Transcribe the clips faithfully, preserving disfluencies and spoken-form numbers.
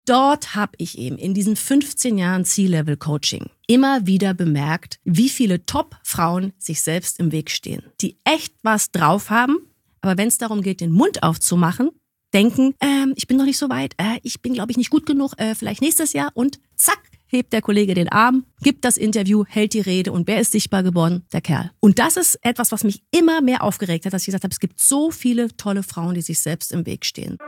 dort habe ich eben in diesen fünfzehn Jahren C-Level-Coaching immer wieder bemerkt, wie viele Top-Frauen sich selbst im Weg stehen, die echt was drauf haben, aber wenn es darum geht, den Mund aufzumachen, denken, ähm, ich bin noch nicht so weit, äh, ich bin, glaube ich, nicht gut genug, äh, vielleicht nächstes Jahr und zack, hebt der Kollege den Arm, gibt das Interview, hält die Rede und wer ist sichtbar geworden? Der Kerl. Und das ist etwas, was mich immer mehr aufgeregt hat, dass ich gesagt habe, es gibt so viele tolle Frauen, die sich selbst im Weg stehen.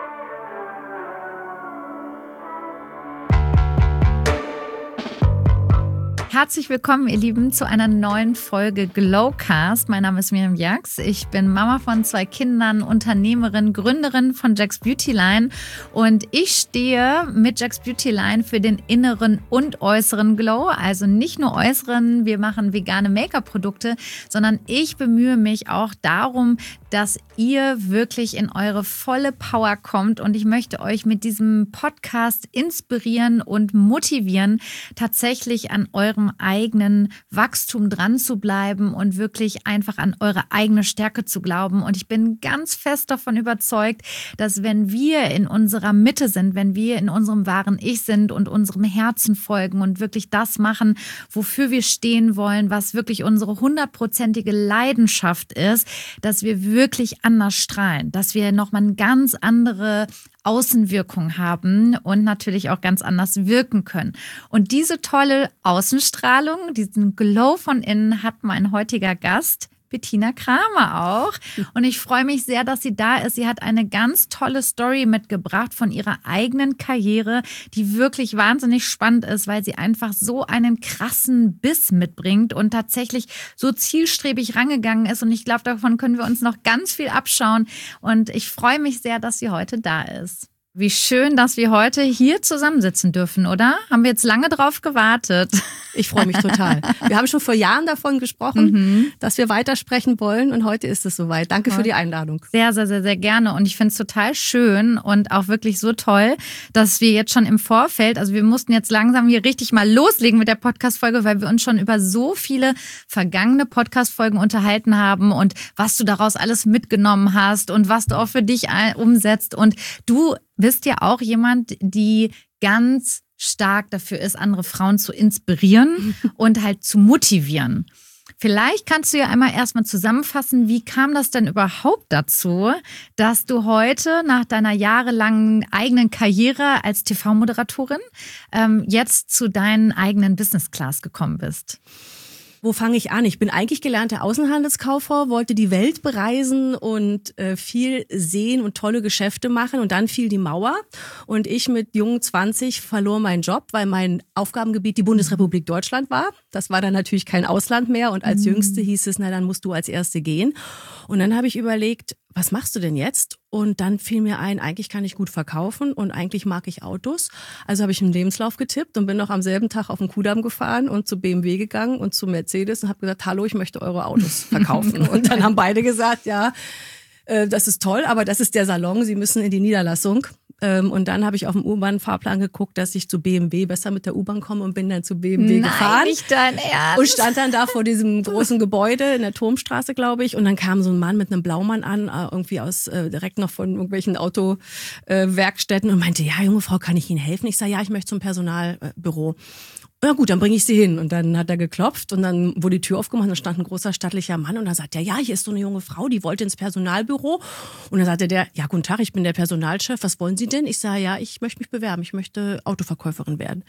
Herzlich willkommen, ihr Lieben, zu einer neuen Folge Glowcast. Mein Name ist Miriam Jax. Ich bin Mama von zwei Kindern, Unternehmerin, Gründerin von Jax Beauty Line. Und ich stehe mit Jax Beauty Line für den inneren und äußeren Glow. Also nicht nur äußeren, wir machen vegane Make-up-Produkte, sondern ich bemühe mich auch darum, dass ihr wirklich in eure volle Power kommt. Und ich möchte euch mit diesem Podcast inspirieren und motivieren, tatsächlich an eurem eigenen Wachstum dran zu bleiben und wirklich einfach an eure eigene Stärke zu glauben. Und ich bin ganz fest davon überzeugt, dass wenn wir in unserer Mitte sind, wenn wir in unserem wahren Ich sind und unserem Herzen folgen und wirklich das machen, wofür wir stehen wollen, was wirklich unsere hundertprozentige Leidenschaft ist, dass wir wirklich anders strahlen, dass wir nochmal eine ganz andere Außenwirkung haben und natürlich auch ganz anders wirken können. Und diese tolle Außenstrahlung, diesen Glow von innen hat mein heutiger Gast, Bettina Kramer, auch. Und ich freue mich sehr, dass sie da ist. Sie hat eine ganz tolle Story mitgebracht von ihrer eigenen Karriere, die wirklich wahnsinnig spannend ist, weil sie einfach so einen krassen Biss mitbringt und tatsächlich so zielstrebig rangegangen ist. Und ich glaube, davon können wir uns noch ganz viel abschauen. Und ich freue mich sehr, dass sie heute da ist. Wie schön, dass wir heute hier zusammensitzen dürfen, oder? Haben wir jetzt lange drauf gewartet? Ich freue mich total. Wir haben schon vor Jahren davon gesprochen, mhm. dass wir weitersprechen wollen und heute ist es soweit. Danke für die Einladung. Sehr, sehr, sehr, sehr gerne und ich finde es total schön und auch wirklich so toll, dass wir jetzt schon im Vorfeld, also wir mussten jetzt langsam hier richtig mal loslegen mit der Podcast-Folge, weil wir uns schon über so viele vergangene Podcast-Folgen unterhalten haben und was du daraus alles mitgenommen hast und was du auch für dich umsetzt und du bist ja auch jemand, die ganz stark dafür ist, andere Frauen zu inspirieren und halt zu motivieren. Vielleicht kannst du ja einmal erstmal zusammenfassen, wie kam das denn überhaupt dazu, dass du heute nach deiner jahrelangen eigenen Karriere als T V-Moderatorin ähm, jetzt zu deinen eigenen Business Class gekommen bist? Wo fange ich an? Ich bin eigentlich gelernte Außenhandelskauffrau, wollte die Welt bereisen und äh, viel sehen und tolle Geschäfte machen. Und dann fiel die Mauer und ich mit jungen zwanzig verlor meinen Job, weil mein Aufgabengebiet die Bundesrepublik Deutschland war. Das war dann natürlich kein Ausland mehr. Und als mhm. Jüngste hieß es, na dann musst du als Erste gehen. Und dann habe ich überlegt, was machst du denn jetzt? Und dann fiel mir ein, eigentlich kann ich gut verkaufen und eigentlich mag ich Autos. Also habe ich einen Lebenslauf getippt und bin noch am selben Tag auf den Kudamm gefahren und zu B M W gegangen und zu Mercedes und habe gesagt, hallo, ich möchte eure Autos verkaufen. Und dann haben beide gesagt, ja, äh, das ist toll, aber das ist der Salon, Sie müssen in die Niederlassung. Ähm, und dann habe ich auf dem U-Bahn-Fahrplan geguckt, dass ich zu B M W besser mit der U-Bahn komme und bin dann zu B M W Nein, gefahren. Nicht dein Ernst. Und stand dann da vor diesem großen Gebäude in der Turmstraße, glaube ich. Und dann kam so ein Mann mit einem Blaumann an, irgendwie aus äh, direkt noch von irgendwelchen Autowerkstätten äh, und meinte, ja, junge Frau, kann ich Ihnen helfen? Ich sage, ja, ich möchte zum Personalbüro. Na gut, dann bringe ich sie hin. Und dann hat er geklopft und dann wurde die Tür aufgemacht und da stand ein großer stattlicher Mann und dann sagt er, ja, hier ist so eine junge Frau, die wollte ins Personalbüro. Und dann sagte der, ja, guten Tag, ich bin der Personalchef, was wollen Sie denn? Ich sage, ja, ich möchte mich bewerben, ich möchte Autoverkäuferin werden.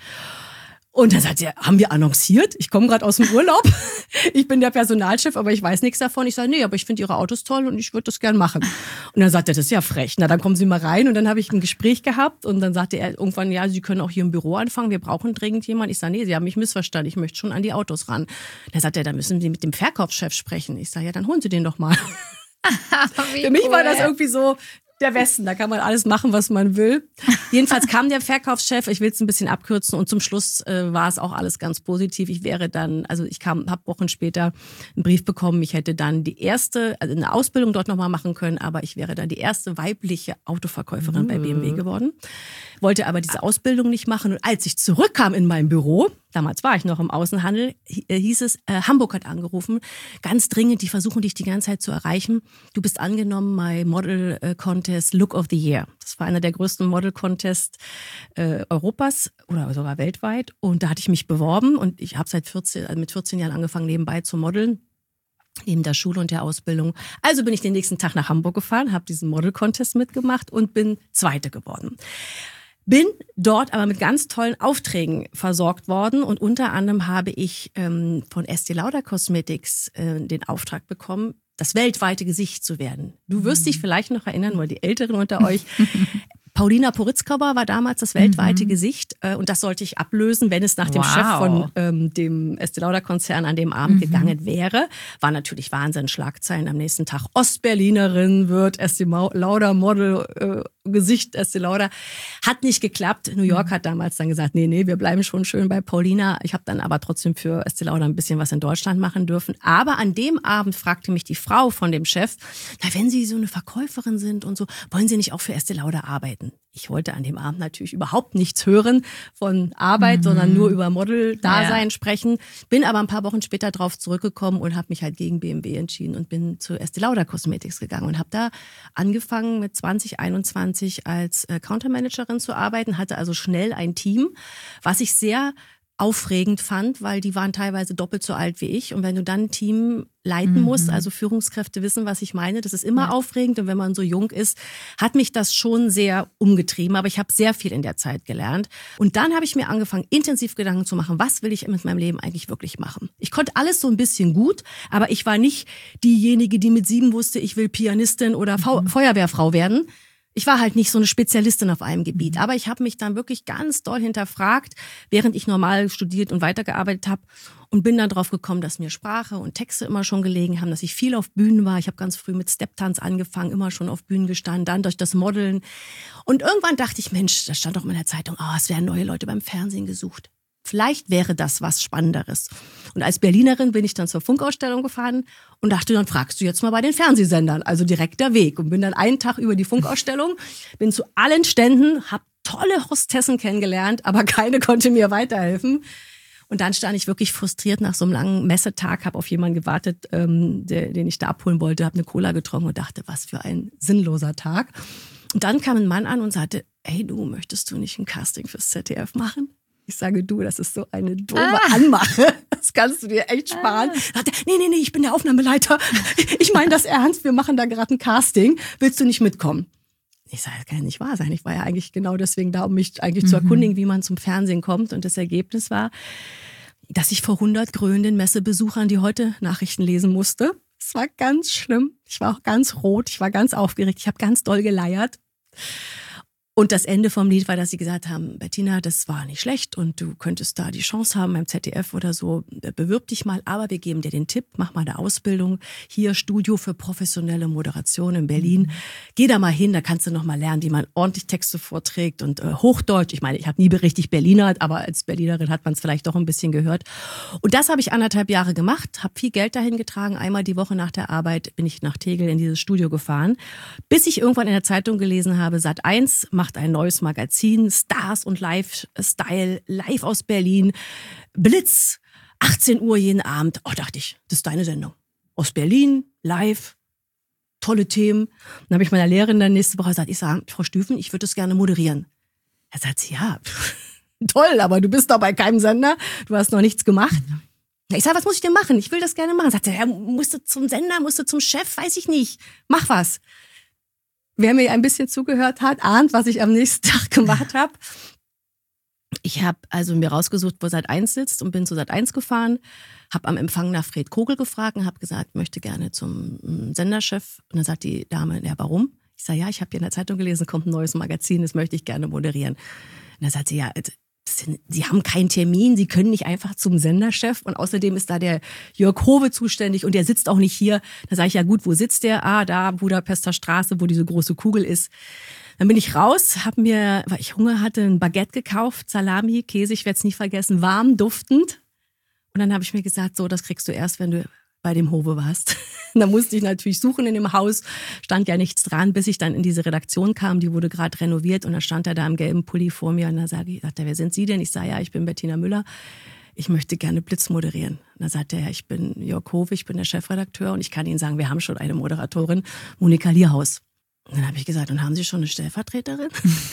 Und dann sagt er, haben wir annonciert? Ich komme gerade aus dem Urlaub. Ich bin der Personalchef, aber ich weiß nichts davon. Ich sage, nee, aber ich finde Ihre Autos toll und ich würde das gern machen. Und dann sagt er, das ist ja frech. Na, dann kommen Sie mal rein. Und dann habe ich ein Gespräch gehabt und dann sagte er irgendwann, ja, Sie können auch hier im Büro anfangen. Wir brauchen dringend jemanden. Ich sage, nee, Sie haben mich missverstanden. Ich möchte schon an die Autos ran. Dann sagt er, da müssen Sie mit dem Verkaufschef sprechen. Ich sage, ja, dann holen Sie den doch mal. Für mich cool. War das irgendwie so der Westen, da kann man alles machen, was man will. Jedenfalls kam der Verkaufschef, ich will es ein bisschen abkürzen und zum Schluss äh, war es auch alles ganz positiv. Ich wäre dann, also ich kam, habe Wochen später einen Brief bekommen, ich hätte dann die erste, also eine Ausbildung dort nochmal machen können, aber ich wäre dann die erste weibliche Autoverkäuferin mhm. bei B M W geworden. Wollte aber diese Ausbildung nicht machen und als ich zurückkam in mein Büro, damals war ich noch im Außenhandel, hieß es, äh, Hamburg hat angerufen, ganz dringend, die versuchen dich die ganze Zeit zu erreichen. Du bist angenommen bei Model Contest Look of the Year. Das war einer der größten Model Contests äh, Europas oder sogar weltweit. Und da hatte ich mich beworben und ich habe seit vierzehn, also mit vierzehn Jahren angefangen, nebenbei zu modeln. Neben der Schule und der Ausbildung. Also bin ich den nächsten Tag nach Hamburg gefahren, habe diesen Model Contest mitgemacht und bin Zweite geworden. Bin dort aber mit ganz tollen Aufträgen versorgt worden und unter anderem habe ich ähm, von Estée Lauder Cosmetics äh, den Auftrag bekommen, das weltweite Gesicht zu werden. Du wirst dich vielleicht noch erinnern, oder die Älteren unter euch, Paulina Porizkova war damals das weltweite mhm. Gesicht äh, und das sollte ich ablösen, wenn es nach dem wow. Chef von ähm, dem Estée Lauder Konzern an dem Abend mhm. gegangen wäre. War natürlich Wahnsinn, Schlagzeilen am nächsten Tag. Ostberlinerin wird Estée Lauder Model, äh, Gesicht Estée Lauder. Hat nicht geklappt. New York mhm. hat damals dann gesagt, nee, nee, wir bleiben schon schön bei Paulina. Ich habe dann aber trotzdem für Estée Lauder ein bisschen was in Deutschland machen dürfen. Aber an dem Abend fragte mich die Frau von dem Chef, na, wenn Sie so eine Verkäuferin sind und so, wollen Sie nicht auch für Estée Lauder arbeiten? Ich wollte an dem Abend natürlich überhaupt nichts hören von Arbeit, mhm. sondern nur über Model-Dasein ja. sprechen. Bin aber ein paar Wochen später drauf zurückgekommen und habe mich halt gegen B M W entschieden und bin zu Estée Lauder Cosmetics gegangen und habe da angefangen mit zwanzig einundzwanzig als Countermanagerin zu arbeiten, hatte also schnell ein Team, was ich sehr aufregend fand, weil die waren teilweise doppelt so alt wie ich. Und wenn du dann ein Team leiten mhm. musst, also Führungskräfte wissen, was ich meine, das ist immer ja. aufregend. Und wenn man so jung ist, hat mich das schon sehr umgetrieben. Aber ich habe sehr viel in der Zeit gelernt. Und dann habe ich mir angefangen, intensiv Gedanken zu machen, was will ich mit meinem Leben eigentlich wirklich machen? Ich konnte alles so ein bisschen gut, aber ich war nicht diejenige, die mit sieben wusste, ich will Pianistin oder mhm. Feuerwehrfrau werden. Ich war halt nicht so eine Spezialistin auf einem Gebiet, aber ich habe mich dann wirklich ganz doll hinterfragt, während ich normal studiert und weitergearbeitet habe und bin dann drauf gekommen, dass mir Sprache und Texte immer schon gelegen haben, dass ich viel auf Bühnen war. Ich habe ganz früh mit Steptanz angefangen, immer schon auf Bühnen gestanden, dann durch das Modeln. Und irgendwann dachte ich, Mensch, da stand doch in der Zeitung, oh, es werden neue Leute beim Fernsehen gesucht. Vielleicht wäre das was Spannenderes. Und als Berlinerin bin ich dann zur Funkausstellung gefahren und dachte, dann fragst du jetzt mal bei den Fernsehsendern, also direkt der Weg. Und bin dann einen Tag über die Funkausstellung, bin zu allen Ständen, habe tolle Hostessen kennengelernt, aber keine konnte mir weiterhelfen. Und dann stand ich wirklich frustriert nach so einem langen Messetag, habe auf jemanden gewartet, ähm, der, den ich da abholen wollte, habe eine Cola getrunken und dachte, was für ein sinnloser Tag. Und dann kam ein Mann an und sagte, hey du, möchtest du nicht ein Casting fürs Z D F machen? Ich sage, du, das ist so eine doofe ah. Anmache. Das kannst du dir echt sparen. Ah. Sagt er, nee, nee, nee, ich bin der Aufnahmeleiter. Ich meine das ernst, wir machen da gerade ein Casting. Willst du nicht mitkommen? Ich sage, das kann ja nicht wahr sein. Ich war ja eigentlich genau deswegen da, um mich eigentlich mhm. zu erkundigen, wie man zum Fernsehen kommt. Und das Ergebnis war, dass ich vor hundert grölenden Messebesuchern, die heute Nachrichten lesen musste. Es war ganz schlimm. Ich war auch ganz rot, ich war ganz aufgeregt. Ich habe ganz doll geleiert. Und das Ende vom Lied war, dass sie gesagt haben, Bettina, das war nicht schlecht und du könntest da die Chance haben beim Z D F oder so, bewirb dich mal, aber wir geben dir den Tipp, mach mal eine Ausbildung, hier Studio für professionelle Moderation in Berlin. Mhm. Geh da mal hin, da kannst du noch mal lernen, wie man ordentlich Texte vorträgt und äh, Hochdeutsch. Ich meine, ich habe nie richtig Berlinert, aber als Berlinerin hat man es vielleicht doch ein bisschen gehört. Und das habe ich anderthalb Jahre gemacht, habe viel Geld dahin getragen. Einmal die Woche nach der Arbeit bin ich nach Tegel in dieses Studio gefahren, bis ich irgendwann in der Zeitung gelesen habe, Sat eins macht ein neues Magazin, Stars und Lifestyle, live aus Berlin, Blitz, achtzehn Uhr jeden Abend. Oh, dachte ich, das ist deine Sendung. Aus Berlin, live, tolle Themen. Dann habe ich meiner Lehrerin dann nächste Woche gesagt, ich sage, Frau Stüfen, ich würde das gerne moderieren. Er sagt sie, ja, toll, aber du bist doch bei keinem Sender, du hast noch nichts gemacht. Ich sage, was muss ich denn machen? Ich will das gerne machen. Sagt er, ja, musst du zum Sender, musst du zum Chef, weiß ich nicht. Mach was. Wer mir ein bisschen zugehört hat, ahnt, was ich am nächsten Tag gemacht habe. Ich habe also mir rausgesucht, wo Sat eins sitzt und bin zu Sat eins gefahren, habe am Empfang nach Fred Kogel gefragt und habe gesagt, möchte gerne zum Senderchef. Und dann sagt die Dame, ja, warum? Ich sage, ja, ich habe hier in der Zeitung gelesen, kommt ein neues Magazin, das möchte ich gerne moderieren. Und dann sagt sie, ja, Sie haben keinen Termin, Sie können nicht einfach zum Senderchef und außerdem ist da der Jörg Howe zuständig und der sitzt auch nicht hier. Da sage ich, ja gut, wo sitzt der? Ah, da, Budapester Straße, wo diese große Kugel ist. Dann bin ich raus, habe mir, weil ich Hunger hatte, ein Baguette gekauft, Salami, Käse, ich werde es nie vergessen, warm, duftend. Und dann habe ich mir gesagt, so, das kriegst du erst, wenn du bei dem Howe warst. Da musste ich natürlich suchen in dem Haus, stand ja nichts dran, bis ich dann in diese Redaktion kam, die wurde gerade renoviert und da stand er da im gelben Pulli vor mir und da sage ich, sagt er, wer sind Sie denn? Ich sage, ja, ich bin Bettina Müller, ich möchte gerne Blitz moderieren. Und da sagt er, ja, ich bin Jörg Howe, ich bin der Chefredakteur und ich kann Ihnen sagen, wir haben schon eine Moderatorin, Monika Lierhaus. Und dann habe ich gesagt, und haben Sie schon eine Stellvertreterin?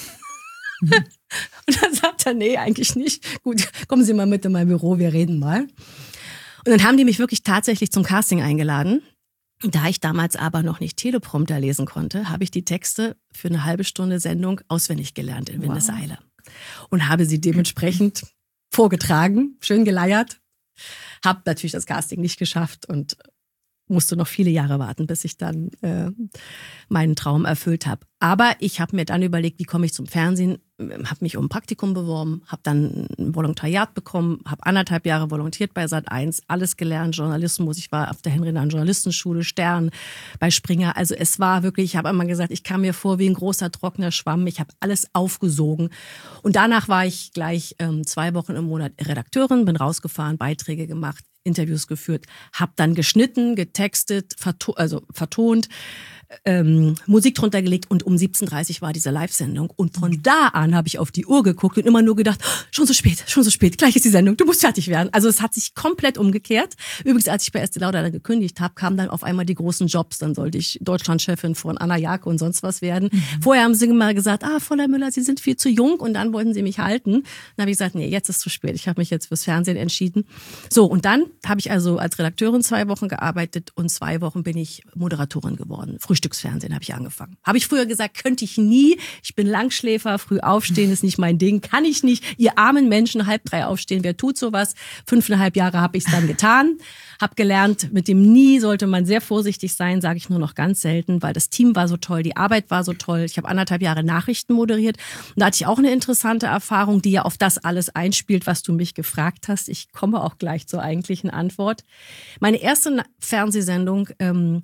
Und dann sagt er, nee, eigentlich nicht. Gut, kommen Sie mal mit in mein Büro, wir reden mal. Und dann haben die mich wirklich tatsächlich zum Casting eingeladen. Da ich damals aber noch nicht Teleprompter lesen konnte, habe ich die Texte für eine halbe Stunde Sendung auswendig gelernt in Windeseile. Wow. Und habe sie dementsprechend vorgetragen, schön geleiert. Habe natürlich das Casting nicht geschafft und musste noch viele Jahre warten, bis ich dann äh, meinen Traum erfüllt habe. Aber ich habe mir dann überlegt, wie komme ich zum Fernsehen, habe mich um ein Praktikum beworben, habe dann ein Volontariat bekommen, habe anderthalb Jahre volontiert bei Sat eins, alles gelernt, Journalismus, ich war auf der Henry-Nahen Journalistenschule, Stern, bei Springer. Also es war wirklich, ich habe immer gesagt, ich kam mir vor wie ein großer trockener Schwamm, ich habe alles aufgesogen. Und danach war ich gleich ähm, zwei Wochen im Monat Redakteurin, bin rausgefahren, Beiträge gemacht, Interviews geführt, habe dann geschnitten, getextet, verto- also vertont, ähm, Musik drunter gelegt und um siebzehn Uhr dreißig war diese Live-Sendung und von da an habe ich auf die Uhr geguckt und immer nur gedacht, oh, schon so spät, schon so spät, gleich ist die Sendung, du musst fertig werden. Also es hat sich komplett umgekehrt. Übrigens, als ich bei Estée Lauder dann gekündigt habe, kamen dann auf einmal die großen Jobs, dann sollte ich Deutschlandchefin von Anna Jake und sonst was werden. Mhm. Vorher haben sie immer gesagt, ah, Frau Müller, Sie sind viel zu jung und dann wollten sie mich halten. Dann habe ich gesagt, nee, jetzt ist zu spät, ich habe mich jetzt fürs Fernsehen entschieden. So, und dann habe ich also als Redakteurin zwei Wochen gearbeitet und zwei Wochen bin ich Moderatorin geworden. Frühstücksfernsehen habe ich angefangen. Habe ich früher gesagt, könnte ich nie. Ich bin Langschläfer, früh aufstehen ist nicht mein Ding. Kann ich nicht. Ihr armen Menschen, halb drei aufstehen, wer tut sowas? Fünfeinhalb Jahre habe ich es dann getan. Habe gelernt, mit dem Nie sollte man sehr vorsichtig sein, sage ich nur noch ganz selten, weil das Team war so toll, die Arbeit war so toll. Ich habe anderthalb Jahre Nachrichten moderiert. Und da hatte ich auch eine interessante Erfahrung, die ja auf das alles einspielt, was du mich gefragt hast. Ich komme auch gleich zur eigentlichen Antwort. Meine erste Fernsehsendung ähm,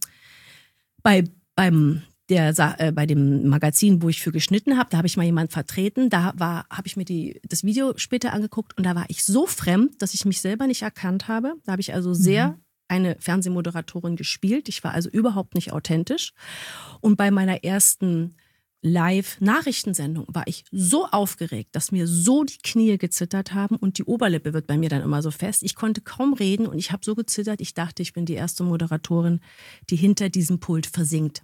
bei beim der äh, bei dem Magazin, wo ich für geschnitten habe, da habe ich mal jemanden vertreten, da war habe ich mir die das Video später angeguckt und da war ich so fremd, dass ich mich selber nicht erkannt habe. Da habe ich also sehr mhm. eine Fernsehmoderatorin gespielt. Ich war also überhaupt nicht authentisch. Und bei meiner ersten Live-Nachrichtensendung war ich so aufgeregt, dass mir so die Knie gezittert haben und die Oberlippe wird bei mir dann immer so fest. Ich konnte kaum reden und ich habe so gezittert, ich dachte, ich bin die erste Moderatorin, die hinter diesem Pult versinkt,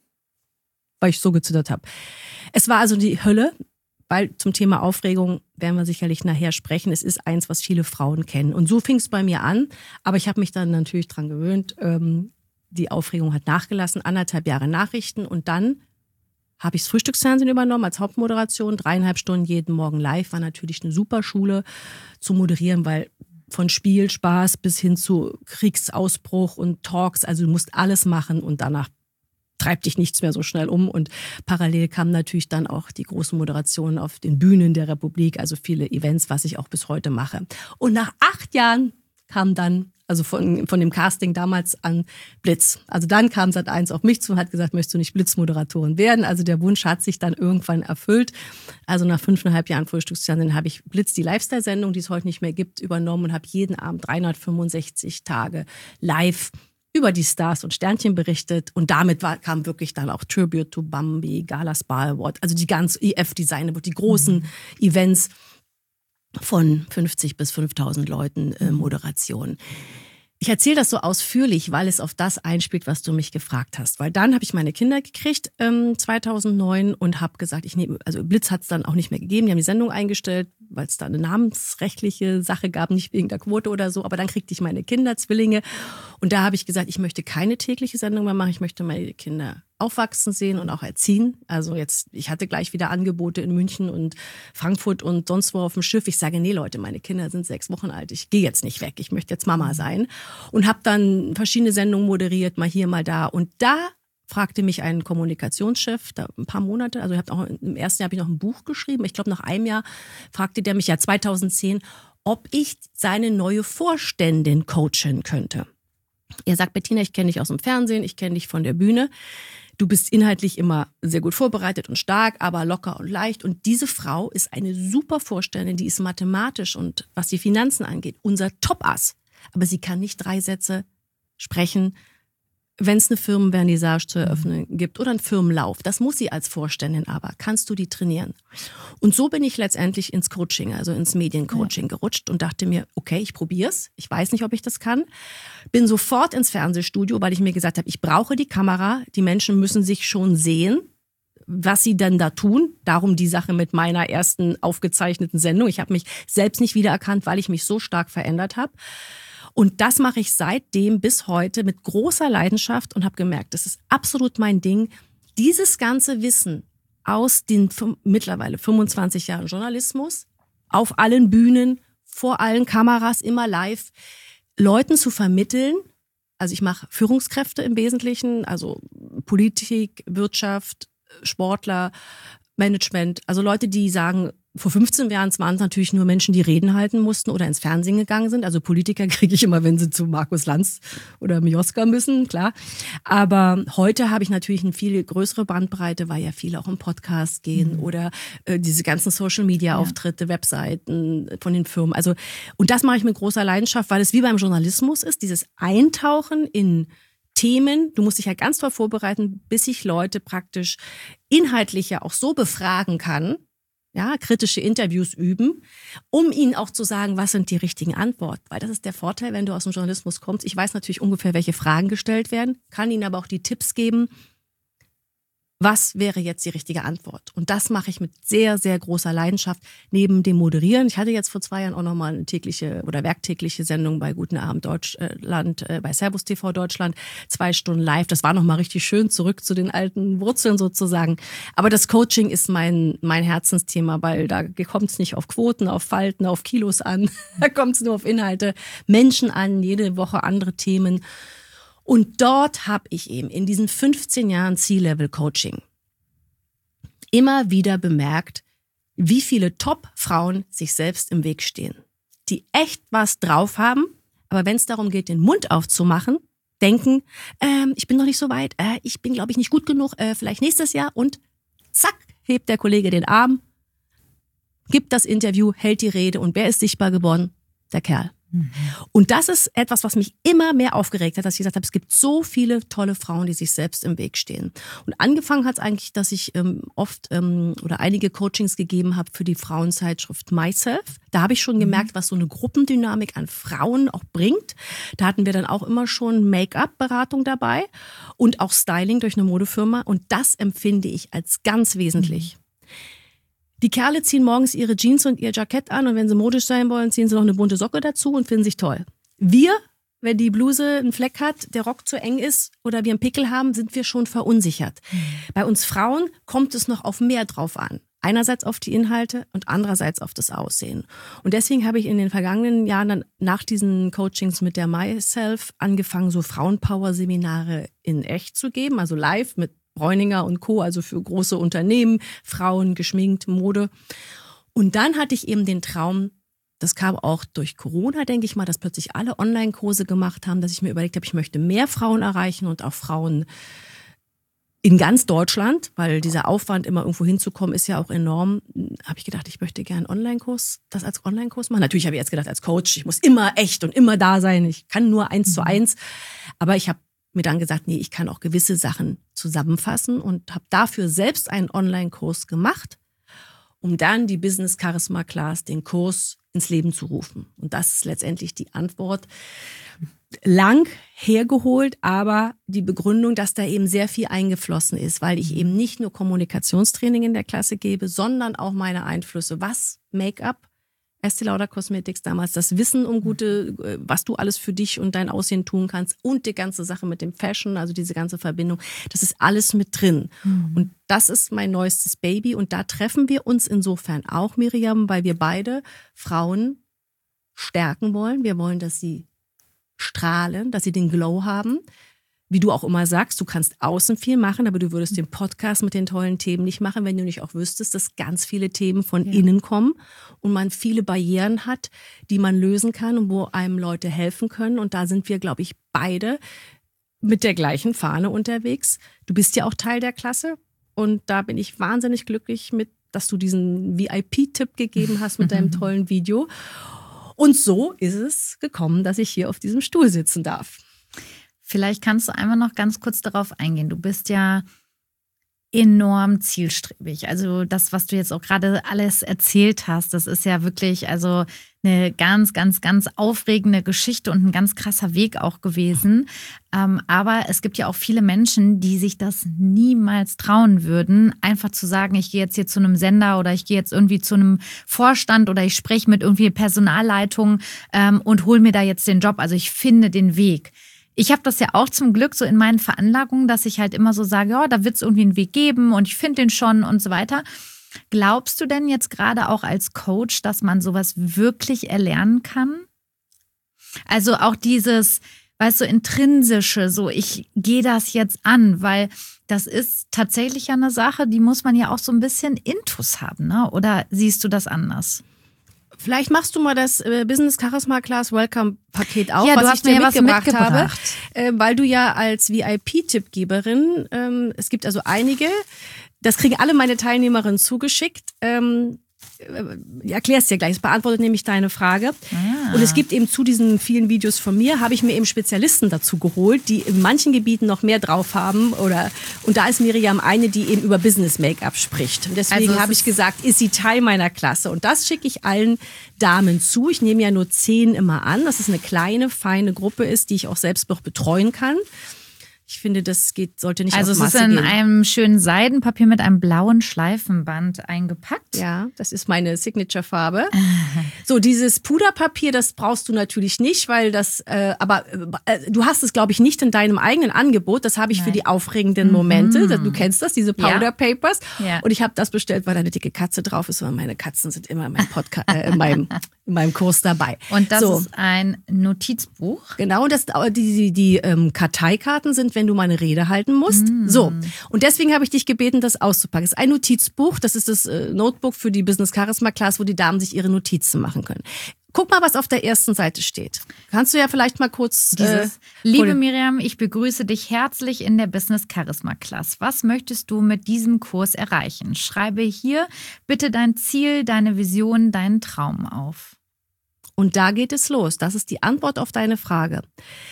weil ich so gezittert habe. Es war also die Hölle, weil zum Thema Aufregung werden wir sicherlich nachher sprechen. Es ist eins, was viele Frauen kennen. Und so fing es bei mir an, aber ich habe mich dann natürlich dran gewöhnt. Ähm, die Aufregung hat nachgelassen, anderthalb Jahre Nachrichten und dann habe ich das Frühstücksfernsehen übernommen als Hauptmoderation, dreieinhalb Stunden jeden Morgen live, war natürlich eine super Schule zu moderieren, weil von Spiel, Spaß bis hin zu Kriegsausbruch und Talks, also du musst alles machen und danach treibt dich nichts mehr so schnell um und parallel kamen natürlich dann auch die großen Moderationen auf den Bühnen der Republik, also viele Events, was ich auch bis heute mache. Und nach acht Jahren kam dann also von, von dem Casting damals an Blitz. Also dann kam Sat eins auf mich zu und hat gesagt, möchtest du nicht Blitzmoderatorin werden? Also der Wunsch hat sich dann irgendwann erfüllt. Also nach fünfeinhalb Jahren Frühstücksfernsehen habe ich Blitz, die Lifestyle-Sendung, die es heute nicht mehr gibt, übernommen und habe jeden Abend dreihundertfünfundsechzig Tage live über die Stars und Sternchen berichtet. Und damit war, kam wirklich dann auch Tribute to Bambi, Gala Spa Award, also die ganze E F-Design, die großen mhm. Events von fünfzig bis fünftausend Leuten äh, Moderation. Ich erzähle das so ausführlich, weil es auf das einspielt, was du mich gefragt hast. Weil dann habe ich meine Kinder gekriegt ähm, zweitausendneun und habe gesagt, ich nehme, also Blitz hat es dann auch nicht mehr gegeben. Die haben die Sendung eingestellt, weil es da eine namensrechtliche Sache gab, nicht wegen der Quote oder so. Aber dann kriegte ich meine Kinder, Zwillinge. Und da habe ich gesagt, ich möchte keine tägliche Sendung mehr machen. Ich möchte meine Kinder aufwachsen sehen und auch erziehen. Also jetzt, ich hatte gleich wieder Angebote in München und Frankfurt und sonst wo auf dem Schiff. Ich sage, nee Leute, meine Kinder sind sechs Wochen alt. Ich gehe jetzt nicht weg. Ich möchte jetzt Mama sein. Und habe dann verschiedene Sendungen moderiert, mal hier, mal da. Und da fragte mich ein Kommunikationschef, da ein paar Monate, also ich habe auch im ersten Jahr habe ich noch ein Buch geschrieben. Ich glaube, nach einem Jahr fragte der mich ja zweitausendzehn, ob ich seine neue Vorständin coachen könnte. Er sagt, Bettina, ich kenne dich aus dem Fernsehen, ich kenne dich von der Bühne. Du bist inhaltlich immer sehr gut vorbereitet und stark, aber locker und leicht. Und diese Frau ist eine super Vorständin, die ist mathematisch und was die Finanzen angeht, unser Top-Ass. Aber sie kann nicht drei Sätze sprechen, wenn es eine Firmenvernissage zu eröffnen gibt oder einen Firmenlauf. Das muss sie als Vorständin aber. Kannst du die trainieren? Und so bin ich letztendlich ins Coaching, also ins Mediencoaching ja. gerutscht und dachte mir, okay, ich probier's. Ich weiß nicht, ob ich das kann. Bin sofort ins Fernsehstudio, weil ich mir gesagt habe, ich brauche die Kamera. Die Menschen müssen sich schon sehen, was sie denn da tun. Darum die Sache mit meiner ersten aufgezeichneten Sendung. Ich habe mich selbst nicht wiedererkannt, weil ich mich so stark verändert habe. Und das mache ich seitdem bis heute mit großer Leidenschaft und habe gemerkt, das ist absolut mein Ding. Dieses ganze Wissen aus den mittlerweile fünfundzwanzig Jahren Journalismus, auf allen Bühnen, vor allen Kameras, immer live, Leuten zu vermitteln. Also ich mache Führungskräfte im Wesentlichen, also Politik, Wirtschaft, Sportler, Management, also Leute, die sagen, vor fünfzehn Jahren waren es natürlich nur Menschen, die Reden halten mussten oder ins Fernsehen gegangen sind. Also Politiker kriege ich immer, wenn sie zu Markus Lanz oder Mioska müssen, klar. Aber heute habe ich natürlich eine viel größere Bandbreite, weil ja viele auch im Podcast gehen mhm. oder äh, diese ganzen Social-Media-Auftritte, ja. Webseiten von den Firmen. Also und das mache ich mit großer Leidenschaft, weil es wie beim Journalismus ist, dieses Eintauchen in Themen. Du musst dich ja ganz toll vorbereiten, bis ich Leute praktisch inhaltlich ja auch so befragen kann, ja, kritische Interviews üben, um ihnen auch zu sagen, was sind die richtigen Antworten. Weil das ist der Vorteil, wenn du aus dem Journalismus kommst. Ich weiß natürlich ungefähr, welche Fragen gestellt werden, kann ihnen aber auch die Tipps geben, was wäre jetzt die richtige Antwort. Und das mache ich mit sehr, sehr großer Leidenschaft neben dem Moderieren. Ich hatte jetzt vor zwei Jahren auch nochmal eine tägliche oder werktägliche Sendung bei Guten Abend Deutschland, äh, bei Servus T V Deutschland, zwei Stunden live. Das war nochmal richtig schön, zurück zu den alten Wurzeln sozusagen. Aber das Coaching ist mein, mein Herzensthema, weil da kommt es nicht auf Quoten, auf Falten, auf Kilos an. Da kommt es nur auf Inhalte, Menschen an, jede Woche andere Themen. Und dort habe ich eben in diesen fünfzehn Jahren C-Level-Coaching immer wieder bemerkt, wie viele Top-Frauen sich selbst im Weg stehen, die echt was drauf haben, aber wenn es darum geht, den Mund aufzumachen, denken, ähm, ich bin noch nicht so weit, äh, ich bin, glaube ich, nicht gut genug, äh, vielleicht nächstes Jahr und zack, hebt der Kollege den Arm, gibt das Interview, hält die Rede und wer ist sichtbar geworden? Der Kerl. Und das ist etwas, was mich immer mehr aufgeregt hat, dass ich gesagt habe, es gibt so viele tolle Frauen, die sich selbst im Weg stehen. Und angefangen hat es eigentlich, dass ich ähm, oft ähm, oder einige Coachings gegeben habe für die Frauenzeitschrift Myself. Da habe ich schon gemerkt, was so eine Gruppendynamik an Frauen auch bringt. Da hatten wir dann auch immer schon Make-up-Beratung dabei und auch Styling durch eine Modefirma. Und das empfinde ich als ganz wesentlich. Mhm. Die Kerle ziehen morgens ihre Jeans und ihr Jackett an und wenn sie modisch sein wollen, ziehen sie noch eine bunte Socke dazu und finden sich toll. Wir, wenn die Bluse einen Fleck hat, der Rock zu eng ist oder wir einen Pickel haben, sind wir schon verunsichert. Mhm. Bei uns Frauen kommt es noch auf mehr drauf an. Einerseits auf die Inhalte und andererseits auf das Aussehen. Und deswegen habe ich in den vergangenen Jahren dann nach diesen Coachings mit der Myself angefangen, so Frauenpower-Seminare in echt zu geben, also live mit Bräuninger und Co., also für große Unternehmen, Frauen, geschminkt, Mode. Und dann hatte ich eben den Traum, das kam auch durch Corona, denke ich mal, dass plötzlich alle Online-Kurse gemacht haben, dass ich mir überlegt habe, ich möchte mehr Frauen erreichen und auch Frauen in ganz Deutschland, weil dieser Aufwand, immer irgendwo hinzukommen, ist ja auch enorm. Habe ich gedacht, ich möchte gerne einen Online-Kurs, das als Online-Kurs machen. Natürlich habe ich jetzt gedacht, als Coach, ich muss immer echt und immer da sein. Ich kann nur eins mhm. zu eins. Aber ich habe mir dann gesagt, nee, ich kann auch gewisse Sachen zusammenfassen und habe dafür selbst einen Online-Kurs gemacht, um dann die Business Charisma Class, den Kurs ins Leben zu rufen. Und das ist letztendlich die Antwort. Lang hergeholt, aber die Begründung, dass da eben sehr viel eingeflossen ist, weil ich eben nicht nur Kommunikationstraining in der Klasse gebe, sondern auch meine Einflüsse. Was? Make-up? Estée Lauder Cosmetics damals, das Wissen um gute, was du alles für dich und dein Aussehen tun kannst und die ganze Sache mit dem Fashion, also diese ganze Verbindung, das ist alles mit drin. Mhm. Und das ist mein neuestes Baby und da treffen wir uns insofern auch, Miriam, weil wir beide Frauen stärken wollen. Wir wollen, dass sie strahlen, dass sie den Glow haben. Wie du auch immer sagst, du kannst außen viel machen, aber du würdest den Podcast mit den tollen Themen nicht machen, wenn du nicht auch wüsstest, dass ganz viele Themen von ja. innen kommen und man viele Barrieren hat, die man lösen kann und wo einem Leute helfen können. Und da sind wir, glaube ich, beide mit der gleichen Fahne unterwegs. Du bist ja auch Teil der Klasse und da bin ich wahnsinnig glücklich mit, dass du diesen V I P-Tipp gegeben hast mit deinem tollen Video. Und so ist es gekommen, dass ich hier auf diesem Stuhl sitzen darf. Vielleicht kannst du einmal noch ganz kurz darauf eingehen. Du bist ja enorm zielstrebig. Also das, was du jetzt auch gerade alles erzählt hast, das ist ja wirklich also eine ganz, ganz, ganz aufregende Geschichte und ein ganz krasser Weg auch gewesen. Ähm, aber es gibt ja auch viele Menschen, die sich das niemals trauen würden, einfach zu sagen, ich gehe jetzt hier zu einem Sender oder ich gehe jetzt irgendwie zu einem Vorstand oder ich spreche mit irgendwie Personalleitung ähm, und hole mir da jetzt den Job. Also ich finde den Weg. Ich habe das ja auch zum Glück so in meinen Veranlagungen, dass ich halt immer so sage, ja, da wird es irgendwie einen Weg geben und ich finde den schon und so weiter. Glaubst du denn jetzt gerade auch als Coach, dass man sowas wirklich erlernen kann? Also auch dieses, weißt du, intrinsische, so ich gehe das jetzt an, weil das ist tatsächlich ja eine Sache, die muss man ja auch so ein bisschen Intus haben, ne? Oder siehst du das anders? Vielleicht machst du mal das äh, Business Charisma Class Welcome Paket auf, ja, was du ich hast dir mir mitgebracht, was mitgebracht habe, äh, weil du ja als V I P-Tippgeberin, ähm, es gibt also einige, das kriegen alle meine Teilnehmerinnen zugeschickt. Ähm, ich erkläre es dir gleich, es beantwortet nämlich deine Frage. Ah. Und es gibt eben zu diesen vielen Videos von mir, habe ich mir eben Spezialisten dazu geholt, die in manchen Gebieten noch mehr drauf haben. Oder, und da ist Miriam eine, die eben über Business-Make-up spricht. Und deswegen Also habe ich gesagt, ist sie Teil meiner Klasse. Und das schicke ich allen Damen zu. Ich nehme ja nur zehn immer an, dass es eine kleine, feine Gruppe ist, die ich auch selbst noch betreuen kann. Ich finde, das geht, sollte nicht also auf Masse gehen. Also es gehen. ist in einem schönen Seidenpapier mit einem blauen Schleifenband eingepackt. Ja, das ist meine Signature-Farbe. So, dieses Puderpapier, das brauchst du natürlich nicht, weil das, äh, aber äh, du hast es, glaube ich, nicht in deinem eigenen Angebot. Das habe ich Nein. für die aufregenden mhm. Momente. Du kennst das, diese Powder Papers. Ja. Ja. Und ich habe das bestellt, weil da eine dicke Katze drauf ist. Und meine Katzen sind immer in meinem, Podcast, äh, in meinem, in meinem Kurs dabei. Und das so. ist ein Notizbuch. Genau, das, die, die, die ähm, Karteikarten sind, wenn du mal eine Rede halten musst. Mm. So, und deswegen habe ich dich gebeten, das auszupacken. Es ist ein Notizbuch, das ist das äh, Notebook für die Business Charisma Class, wo die Damen sich ihre Notizen machen können. Guck mal, was auf der ersten Seite steht. Kannst du ja vielleicht mal kurz... Dieses, äh, Liebe Miriam, ich begrüße dich herzlich in der Business Charisma Class. Was möchtest du mit diesem Kurs erreichen? Schreibe hier bitte dein Ziel, deine Vision, deinen Traum auf. Und da geht es los. Das ist die Antwort auf deine Frage.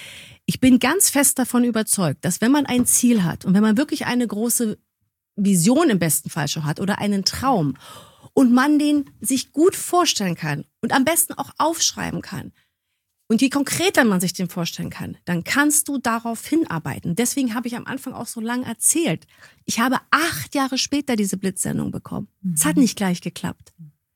Ich bin ganz fest davon überzeugt, dass wenn man ein Ziel hat und wenn man wirklich eine große Vision im besten Fall schon hat oder einen Traum und man den sich gut vorstellen kann und am besten auch aufschreiben kann und je konkreter man sich den vorstellen kann, dann kannst du darauf hinarbeiten. Deswegen habe ich am Anfang auch so lange erzählt. Ich habe acht Jahre später diese Blitzsendung bekommen. Es hat nicht gleich geklappt.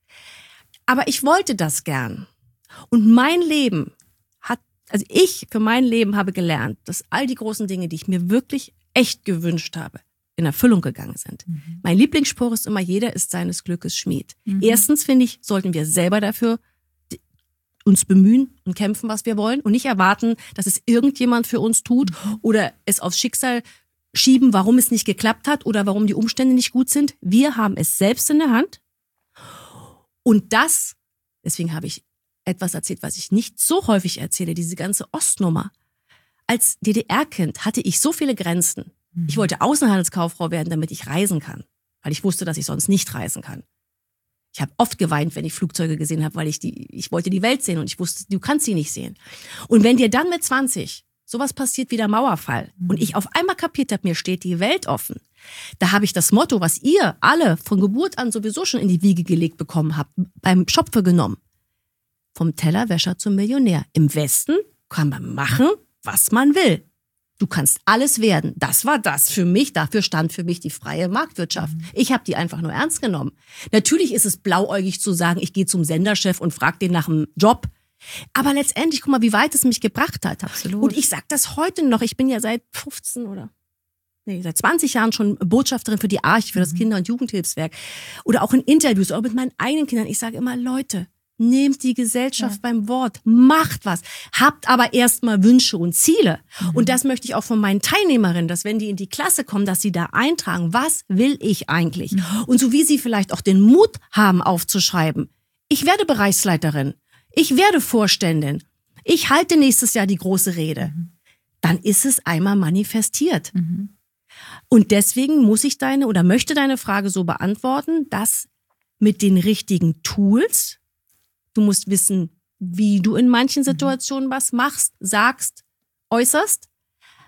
Aber ich wollte das gern. Und mein Leben hat, also ich für mein Leben habe gelernt, dass all die großen Dinge, die ich mir wirklich echt gewünscht habe, in Erfüllung gegangen sind. Mhm. Mein Lieblingsspruch ist immer, jeder ist seines Glückes Schmied. Mhm. Erstens, finde ich, sollten wir selber dafür uns bemühen und kämpfen, was wir wollen und nicht erwarten, dass es irgendjemand für uns tut mhm. oder es aufs Schicksal schieben, warum es nicht geklappt hat oder warum die Umstände nicht gut sind. Wir haben es selbst in der Hand. Und das, deswegen habe ich etwas erzählt, was ich nicht so häufig erzähle, diese ganze Ostnummer. Als D D R-Kind hatte ich so viele Grenzen. Mhm. Ich wollte Außenhandelskauffrau werden, damit ich reisen kann, weil ich wusste, dass ich sonst nicht reisen kann. Ich habe oft geweint, wenn ich Flugzeuge gesehen habe, weil ich die, ich wollte die Welt sehen und ich wusste, du kannst sie nicht sehen. Und wenn dir dann mit zwanzig sowas passiert wie der Mauerfall mhm. und ich auf einmal kapiert habe, mir steht die Welt offen, da habe ich das Motto, was ihr alle von Geburt an sowieso schon in die Wiege gelegt bekommen habt, beim Schopfe genommen. Vom Tellerwäscher zum Millionär. Im Westen kann man machen, was man will. Du kannst alles werden. Das war das für mich. Dafür stand für mich die freie Marktwirtschaft. Mhm. Ich habe die einfach nur ernst genommen. Natürlich ist es blauäugig zu sagen, ich gehe zum Senderchef und frage den nach einem Job. Aber letztendlich, guck mal, wie weit es mich gebracht hat. Absolut. Und ich sag das heute noch. Ich bin ja seit fünfzehn oder nee, seit zwanzig Jahren schon Botschafterin für die Arche, für das Kinder- und Jugendhilfswerk. Oder auch in Interviews, auch mit meinen eigenen Kindern. Ich sage immer, Leute, nehmt die Gesellschaft ja. beim Wort, macht was, habt aber erstmal Wünsche und Ziele. Mhm. Und das möchte ich auch von meinen Teilnehmerinnen, dass wenn die in die Klasse kommen, dass sie da eintragen, was will ich eigentlich? Mhm. Und so wie sie vielleicht auch den Mut haben aufzuschreiben, ich werde Bereichsleiterin, ich werde Vorständin, ich halte nächstes Jahr die große Rede, mhm. dann ist es einmal manifestiert. Mhm. Und deswegen muss ich deine oder möchte deine Frage so beantworten, dass mit den richtigen Tools, du musst wissen, wie du in manchen Situationen was machst, sagst, äußerst.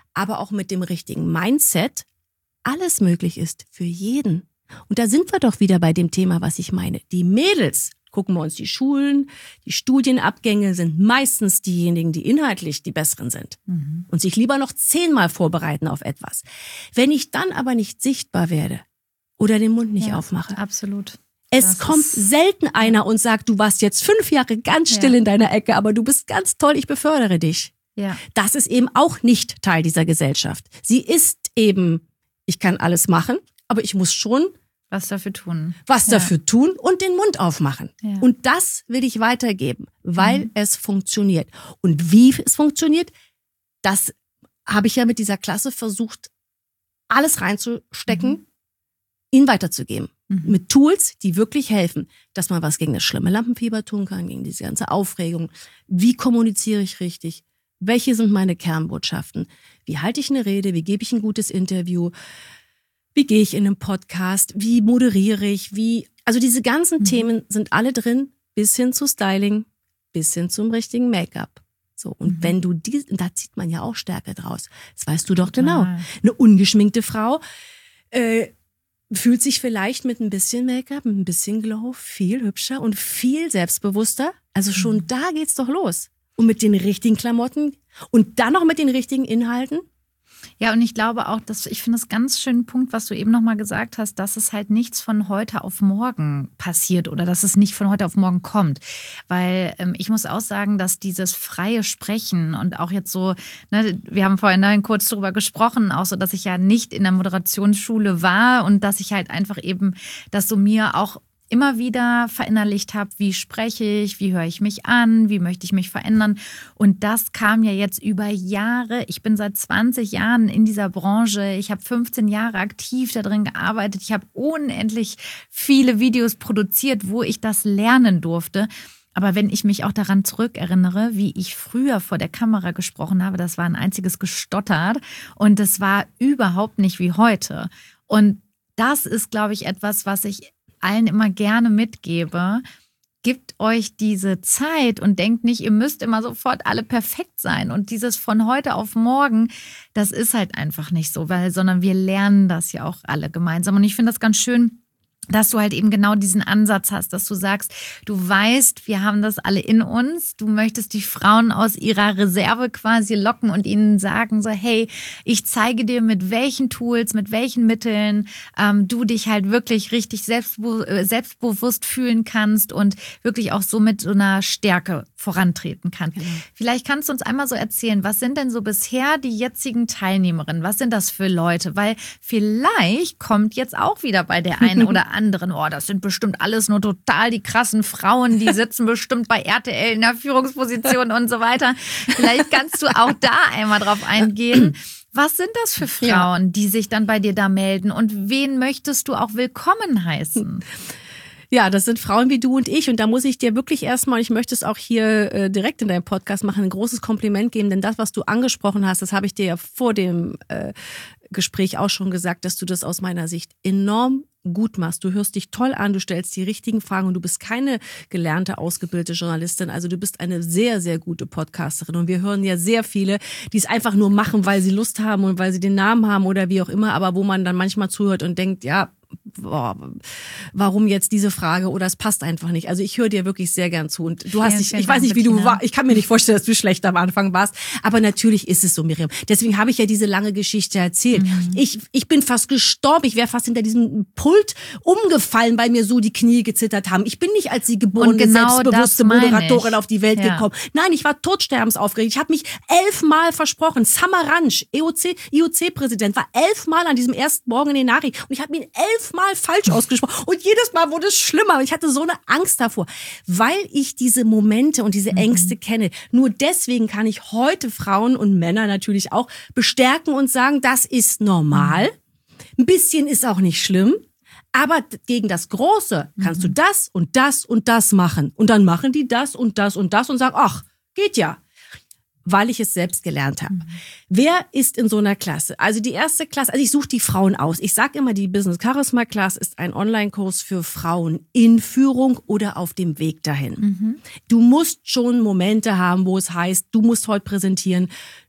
aber auch mit dem richtigen Mindset alles möglich ist für jeden. Und da sind wir doch wieder bei dem Thema, was ich meine. Die Mädels, gucken wir uns die Schulen, die Studienabgänge sind meistens diejenigen, die inhaltlich die besseren sind mhm. und sich lieber noch zehnmal vorbereiten auf etwas. Wenn ich dann aber nicht sichtbar werde oder den Mund nicht ja, aufmache. Absolut. Es das kommt selten einer und sagt, du warst jetzt fünf Jahre ganz still ja. in deiner Ecke, aber du bist ganz toll, ich befördere dich. Ja. Das ist eben auch nicht Teil dieser Gesellschaft. Sie ist eben, ich kann alles machen, aber ich muss schon was dafür tun. Was ja. dafür tun und den Mund aufmachen. Ja. Und das will ich weitergeben, weil mhm. es funktioniert. Und wie es funktioniert, das habe ich ja mit dieser Klasse versucht, alles reinzustecken, mhm. ihnen weiterzugeben. Mhm. Mit Tools, die wirklich helfen, dass man was gegen das schlimme Lampenfieber tun kann, gegen diese ganze Aufregung. Wie kommuniziere ich richtig? Welche sind meine Kernbotschaften? Wie halte ich eine Rede? Wie gebe ich ein gutes Interview? Wie gehe ich in einen Podcast? Wie moderiere ich? Wie, also diese ganzen mhm. Themen sind alle drin, bis hin zu Styling, bis hin zum richtigen Make-up. So, und mhm. wenn du die, da zieht man ja auch Stärke draus. Das weißt du doch Total. genau. Eine ungeschminkte Frau äh, fühlt sich vielleicht mit ein bisschen Make-up, ein bisschen Glow viel hübscher und viel selbstbewusster. Also schon mhm. da geht's doch los. Und mit den richtigen Klamotten und dann noch mit den richtigen Inhalten. Ja, und ich glaube auch, dass ich finde es ganz schönen Punkt, was du eben nochmal gesagt hast, dass es halt nichts von heute auf morgen passiert oder dass es nicht von heute auf morgen kommt. Weil ähm, ich muss auch sagen, dass dieses freie Sprechen und auch jetzt so, ne, wir haben vorhin dann kurz darüber gesprochen, auch so, dass ich ja nicht in der Moderationsschule war und dass ich halt einfach eben, dass so mir auch immer wieder verinnerlicht habe, wie spreche ich, wie höre ich mich an, wie möchte ich mich verändern. Und das kam ja jetzt über Jahre. Ich bin seit zwanzig Jahren in dieser Branche. Ich habe fünfzehn Jahre aktiv da drin gearbeitet. Ich habe unendlich viele Videos produziert, wo ich das lernen durfte. Aber wenn ich mich auch daran zurückerinnere, wie ich früher vor der Kamera gesprochen habe, das war ein einziges Gestottert und das war überhaupt nicht wie heute. Und das ist, glaube ich, etwas, was ich allen immer gerne mitgebe. Gebt euch diese Zeit und denkt nicht, ihr müsst immer sofort alle perfekt sein. Und dieses von heute auf morgen, das ist halt einfach nicht so, weil, sondern wir lernen das ja auch alle gemeinsam. Und ich finde das ganz schön, dass du halt eben genau diesen Ansatz hast, dass du sagst, du weißt, wir haben das alle in uns. Du möchtest die Frauen aus ihrer Reserve quasi locken und ihnen sagen so, hey, ich zeige dir, mit welchen Tools, mit welchen Mitteln ähm, du dich halt wirklich richtig selbstbe- selbstbewusst fühlen kannst und wirklich auch so mit so einer Stärke vorantreten kannst. Genau. Vielleicht kannst du uns einmal so erzählen, was sind denn so bisher die jetzigen Teilnehmerinnen? Was sind das für Leute? Weil vielleicht kommt jetzt auch wieder bei der einen oder anderen anderen, oh, das sind bestimmt alles nur total die krassen Frauen, die sitzen bestimmt bei R T L in der Führungsposition und so weiter. Vielleicht kannst du auch da einmal drauf eingehen. Was sind das für Frauen, die sich dann bei dir da melden und wen möchtest du auch willkommen heißen? Ja, das sind Frauen wie du und ich und da muss ich dir wirklich erstmal, ich möchte es auch hier äh, direkt in deinem Podcast machen, ein großes Kompliment geben, denn das, was du angesprochen hast, das habe ich dir ja vor dem äh, Gespräch auch schon gesagt, dass du das aus meiner Sicht enorm gut machst. Du hörst dich toll an, du stellst die richtigen Fragen und du bist keine gelernte, ausgebildete Journalistin. Also du bist eine sehr, sehr gute Podcasterin. Und wir hören ja sehr viele, die es einfach nur machen, weil sie Lust haben und weil sie den Namen haben oder wie auch immer, aber wo man dann manchmal zuhört und denkt, ja, boah, warum jetzt diese Frage oder es passt einfach nicht. Also ich höre dir wirklich sehr gern zu und du vielen, hast dich, ich weiß nicht, wie du warst, ich kann mir nicht vorstellen, dass du schlecht am Anfang warst, aber natürlich ist es so, Miriam. Deswegen habe ich ja diese lange Geschichte erzählt. Mhm. Ich, ich bin fast gestorben, ich wäre fast hinter diesem Pult umgefallen, weil mir so die Knie gezittert haben. Ich bin nicht als die geborene, genau selbstbewusste Moderatorin auf die Welt ja. gekommen. Nein, ich war todsterbensaufgeregt. Ich habe mich elfmal versprochen. Samaranch, E O C, I O C-Präsident, war elfmal an diesem ersten Morgen in den Nachrichten und ich habe mir elfmal falsch ausgesprochen und jedes Mal wurde es schlimmer. Ich hatte so eine Angst davor, weil ich diese Momente und diese Ängste mhm. kenne. Nur deswegen kann ich heute Frauen und Männer natürlich auch bestärken und sagen, das ist normal. Ein bisschen ist auch nicht schlimm. Aber gegen das Große kannst mhm. du das und das und das machen. Und dann machen die das und das und das und sagen, ach, geht ja. Weil ich es selbst gelernt habe. Mhm. Wer ist in so einer Klasse? Also die erste Klasse, also ich suche die Frauen aus. Ich sage immer, die Business Charisma Class ist ein Online-Kurs für Frauen in Führung oder auf dem Weg dahin. Mhm. Du musst schon Momente haben, wo es heißt, du musst heute präsentieren,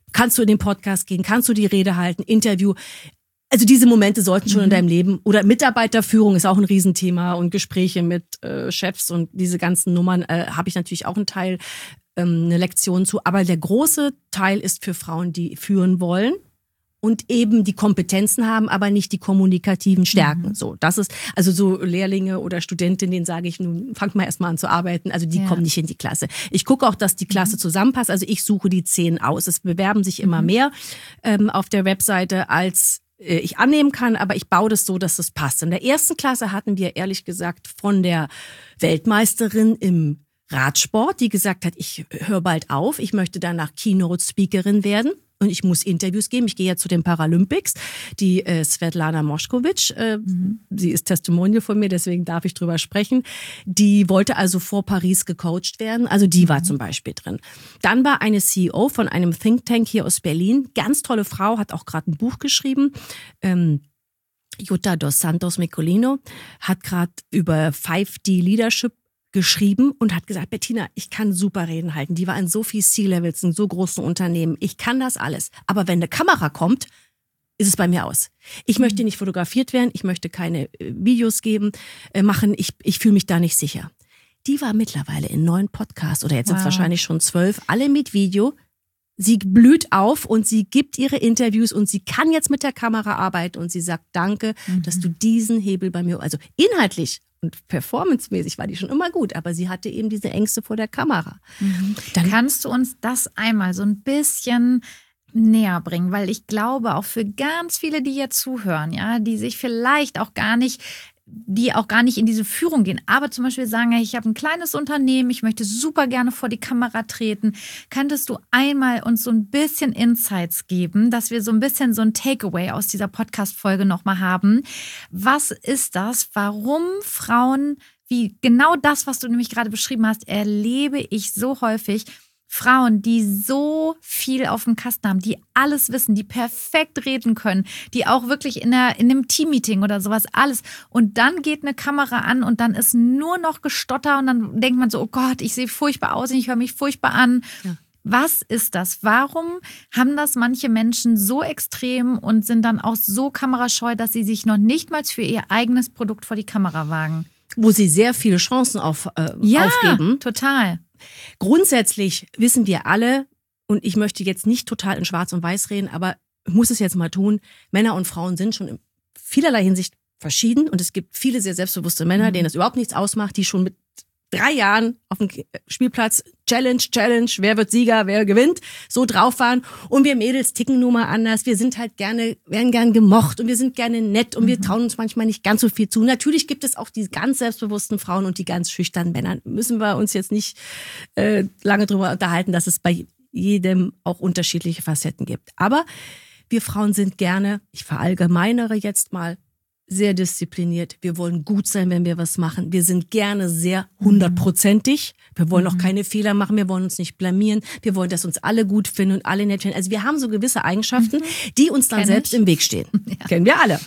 Kannst du in den Podcast gehen? Kannst du die Rede halten? Interview? Also diese Momente sollten schon mhm. in deinem Leben, oder Mitarbeiterführung ist auch ein Riesenthema und Gespräche mit äh, Chefs und diese ganzen Nummern äh, habe ich natürlich auch einen Teil, ähm, eine Lektion zu. Aber der große Teil ist für Frauen, die führen wollen und eben die Kompetenzen haben, aber nicht die kommunikativen Stärken. Mhm. So, das ist, also so Lehrlinge oder Studentinnen, denen sage ich, nun fangt mal erstmal an zu arbeiten. Also die ja. kommen nicht in die Klasse. Ich gucke auch, dass die Klasse mhm. zusammenpasst. Also ich suche die zehn aus. Es bewerben sich immer mhm. mehr ähm, auf der Webseite, als äh, ich annehmen kann, aber ich baue das so, dass das passt. In der ersten Klasse hatten wir ehrlich gesagt von der Weltmeisterin im Radsport, die gesagt hat, ich höre bald auf, ich möchte danach Keynote-Speakerin werden. Und ich muss Interviews geben. Ich gehe ja zu den Paralympics. Die äh, Svetlana Moskowitsch, äh, mhm. sie ist Testimonial von mir, deswegen darf ich drüber sprechen. Die wollte also vor Paris gecoacht werden. Also die mhm. war zum Beispiel drin. Dann war eine C E O von einem Think Tank hier aus Berlin. Ganz tolle Frau, hat auch gerade ein Buch geschrieben. Ähm, Jutta dos Santos Micolino hat gerade über five D Leadership geschrieben und hat gesagt, Bettina, ich kann super Reden halten. Die war in so viel C-Levels, in so großen Unternehmen. Ich kann das alles. Aber wenn eine Kamera kommt, ist es bei mir aus. Ich mhm. möchte nicht fotografiert werden. Ich möchte keine äh, Videos geben, äh, machen. Ich, ich fühle mich da nicht sicher. Die war mittlerweile in neun Podcasts oder jetzt wow. sind es wahrscheinlich schon zwölf, alle mit Video. Sie blüht auf und sie gibt ihre Interviews und sie kann jetzt mit der Kamera arbeiten und sie sagt, danke, mhm. dass du diesen Hebel bei mir, also inhaltlich und performancemäßig war die schon immer gut, aber sie hatte eben diese Ängste vor der Kamera. Mhm. Dann kannst du uns das einmal so ein bisschen näher bringen, weil ich glaube, auch für ganz viele, die jetzt zuhören, ja, die sich vielleicht auch gar nicht die auch gar nicht in diese Führung gehen, aber zum Beispiel sagen, ich habe ein kleines Unternehmen, ich möchte super gerne vor die Kamera treten. Könntest du einmal uns so ein bisschen Insights geben, dass wir so ein bisschen so ein Takeaway aus dieser Podcast-Folge nochmal haben? Was ist das? Warum Frauen, wie genau das, was du nämlich gerade beschrieben hast, erlebe ich so häufig, Frauen, die so viel auf dem Kasten haben, die alles wissen, die perfekt reden können, die auch wirklich in, der, in einem Teammeeting oder sowas alles. Und dann geht eine Kamera an und dann ist nur noch Gestotter und dann denkt man so, oh Gott, ich sehe furchtbar aus und ich höre mich furchtbar an. Ja. Was ist das? Warum haben das manche Menschen so extrem und sind dann auch so kamerascheu, dass sie sich noch nicht mal für ihr eigenes Produkt vor die Kamera wagen? Wo sie sehr viele Chancen auf, äh, ja, aufgeben. Ja, total. Grundsätzlich wissen wir alle, und ich möchte jetzt nicht total in Schwarz und Weiß reden, aber ich muss es jetzt mal tun, Männer und Frauen sind schon in vielerlei Hinsicht verschieden und es gibt viele sehr selbstbewusste Männer, mhm. denen das überhaupt nichts ausmacht, die schon mit drei Jahren auf dem Spielplatz Challenge, Challenge, wer wird Sieger, wer gewinnt, so drauf waren. Und wir Mädels ticken nun mal anders. Wir sind halt gerne, werden gern gemocht und wir sind gerne nett und mhm. wir trauen uns manchmal nicht ganz so viel zu. Natürlich gibt es auch die ganz selbstbewussten Frauen und die ganz schüchternen Männer. Müssen wir uns jetzt nicht äh, lange drüber unterhalten, dass es bei jedem auch unterschiedliche Facetten gibt. Aber wir Frauen sind gerne, ich verallgemeinere jetzt mal, sehr diszipliniert. Wir wollen gut sein, wenn wir was machen. Wir sind gerne sehr hundertprozentig. Wir wollen auch mhm. keine Fehler machen. Wir wollen uns nicht blamieren. Wir wollen, dass uns alle gut finden und alle nett finden. Also wir haben so gewisse Eigenschaften, mhm. die uns dann Kenn selbst ich. im Weg stehen. Ja. Kennen wir alle.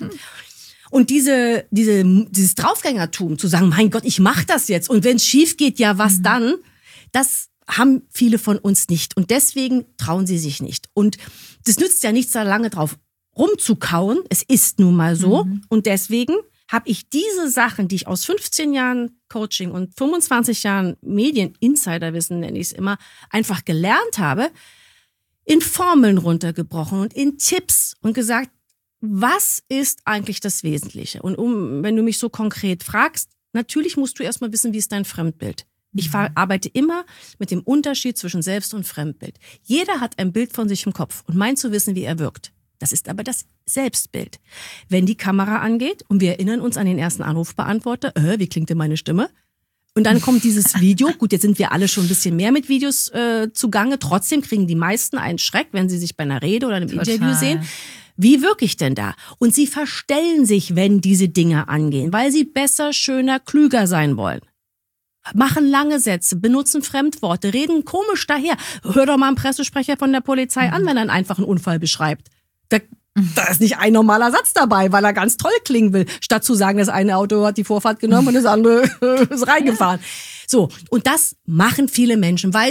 Und diese, diese, dieses Draufgängertum, zu sagen, mein Gott, ich mache das jetzt. Und wenn es schief geht, ja, was mhm. dann? Das haben viele von uns nicht. Und deswegen trauen sie sich nicht. Und das nützt ja nichts, da lange drauf rumzukauen. Es ist nun mal so. Mhm. Und deswegen habe ich diese Sachen, die ich aus fünfzehn Jahren Coaching und fünfundzwanzig Jahren Medien-Insiderwissen, nenne ich es immer, einfach gelernt habe, in Formeln runtergebrochen und in Tipps und gesagt, was ist eigentlich das Wesentliche? Und um, wenn du mich so konkret fragst, natürlich musst du erstmal wissen, wie ist dein Fremdbild. Ich arbeite immer mit dem Unterschied zwischen Selbst- und Fremdbild. Jeder hat ein Bild von sich im Kopf und meint zu wissen, wie er wirkt. Das ist aber das Selbstbild. Wenn die Kamera angeht und wir erinnern uns an den ersten Anrufbeantworter, äh, wie klingt denn meine Stimme? Und dann kommt dieses Video. Gut, jetzt sind wir alle schon ein bisschen mehr mit Videos äh, zugange. Trotzdem kriegen die meisten einen Schreck, wenn sie sich bei einer Rede oder einem Total. Interview sehen. Wie wirke ich denn da? Und sie verstellen sich, wenn diese Dinge angehen, weil sie besser, schöner, klüger sein wollen. Machen lange Sätze, benutzen Fremdworte, reden komisch daher. Hör doch mal einen Pressesprecher von der Polizei mhm. an, wenn er einen einfachen Unfall beschreibt. Da, da ist nicht ein normaler Satz dabei, weil er ganz toll klingen will, statt zu sagen, das eine Auto hat die Vorfahrt genommen und das andere ist reingefahren. So, und das machen viele Menschen, weil sie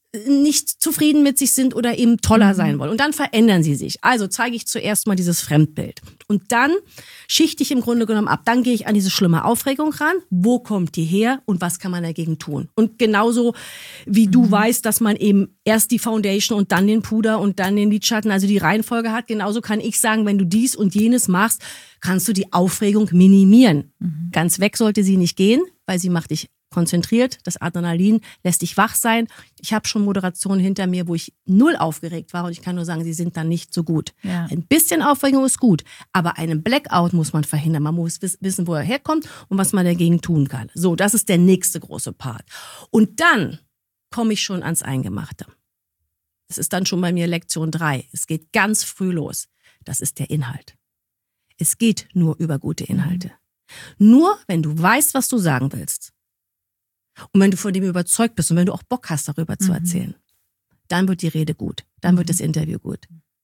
nicht zufrieden mit sich sind oder eben toller sein wollen. Und dann verändern sie sich. Also zeige ich zuerst mal dieses Fremdbild. Und dann schichte ich im Grunde genommen ab. Dann gehe ich an diese schlimme Aufregung ran. Wo kommt die her und was kann man dagegen tun? Und genauso wie du mhm. weißt, dass man eben erst die Foundation und dann den Puder und dann den Lidschatten, also die Reihenfolge hat, genauso kann ich sagen, wenn du dies und jenes machst, kannst du die Aufregung minimieren. Mhm. Ganz weg sollte sie nicht gehen, weil sie macht dich konzentriert, das Adrenalin lässt dich wach sein. Ich habe schon Moderationen hinter mir, wo ich null aufgeregt war und ich kann nur sagen, sie sind dann nicht so gut. Ja. Ein bisschen Aufregung ist gut, aber einen Blackout muss man verhindern. Man muss wissen, wo er herkommt und was man dagegen tun kann. So, das ist der nächste große Part. Und dann komme ich schon ans Eingemachte. Das ist dann schon bei mir Lektion drei. Es geht ganz früh los. Das ist der Inhalt. Es geht nur über gute Inhalte. Mhm. Nur, wenn du weißt, was du sagen willst, und wenn du von dem überzeugt bist und wenn du auch Bock hast, darüber mhm. zu erzählen, dann wird die Rede gut. Dann wird das Interview gut.